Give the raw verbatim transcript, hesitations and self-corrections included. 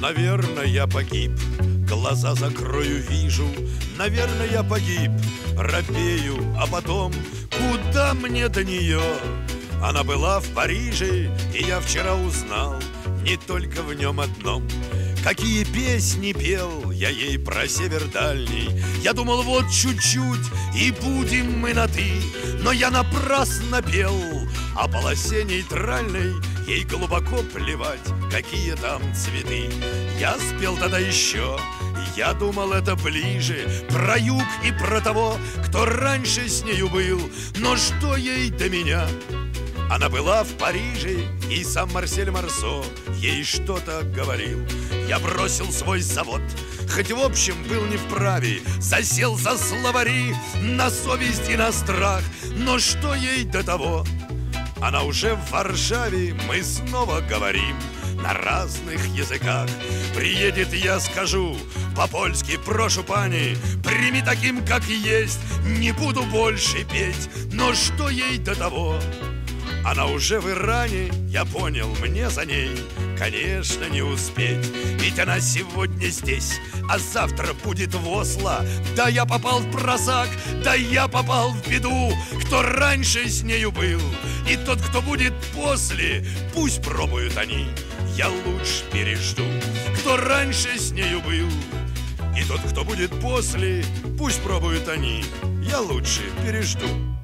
Наверное, я погиб, глаза закрою, вижу. Наверное, я погиб, робею, а потом куда мне до нее? Она была в Париже, и я вчера узнал не только в нем одном. Какие песни пел я ей про север дальний. Я думал, вот чуть-чуть, и будем мы на «ты». Но я напрасно пел о полосе нейтральной. Ей глубоко плевать, какие там цветы. Я спел тогда еще, я думал, это ближе, про юг и про того, кто раньше с нею был. Но что ей до меня? Она была в Париже, и сам Марсель Марсо ей что-то говорил. Я бросил свой завод, хоть в общем был не вправе, засел за словари на совесть и на страх. Но что ей до того? Она уже в Варшаве, мы снова говорим на разных языках. Приедет, я скажу по-польски: прошу, пани, прими таким, как есть, не буду больше петь. Но что ей до того? Она уже в Иране, я понял, мне за ней, конечно, не успеть. Ведь она сегодня здесь, а завтра будет в Осло. Да я попал в просак, да я попал в беду. Кто раньше с нею был, и тот, кто будет после, пусть пробуют они, я лучше пережду. Кто раньше с нею был, и тот, кто будет после, пусть пробуют они, я лучше пережду.